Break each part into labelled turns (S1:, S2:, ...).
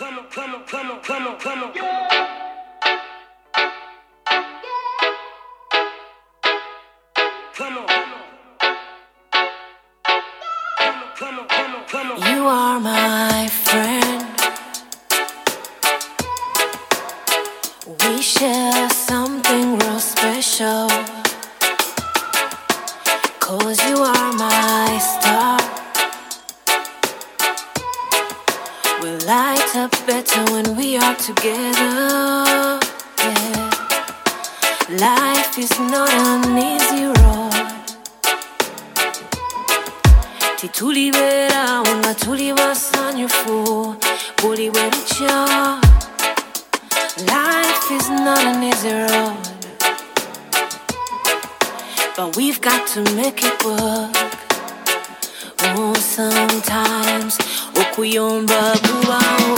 S1: You are my friend. We share something real special. 'Cause you are my star. We light up better when we are together. Yeah. Life is not an easy road. Titulibera unga tulibasanyufu buli werucha. Life is not an easy road, but we've got to make it work. Oh, sometimes okuyomba kubaho.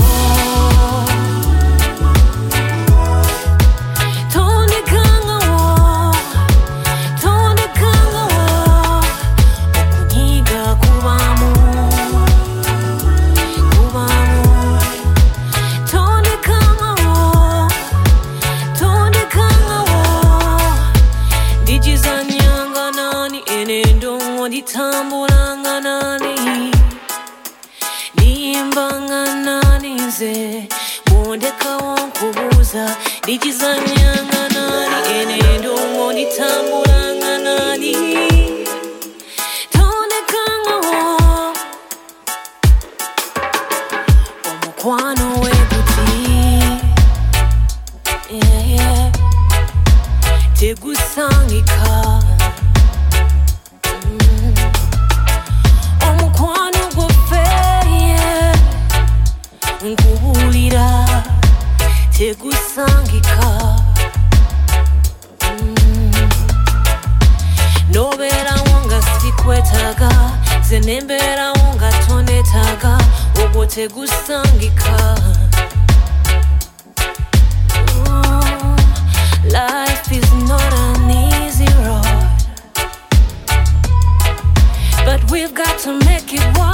S1: Nditambulanga nani, nimbanga nani nze, bondeka wankubuuza ndikizanyanga nani, ene ndongo nditambulanga nani, tondekanga wo omukwano weguti, yeah, yeah. Tegusangika. Nkubulira tegusangika. Nobeera wonga sikwetaga, ze nembeera wonga tondetaga, ogwo tegusangika. Life is not an easy road, but we've got to make it work.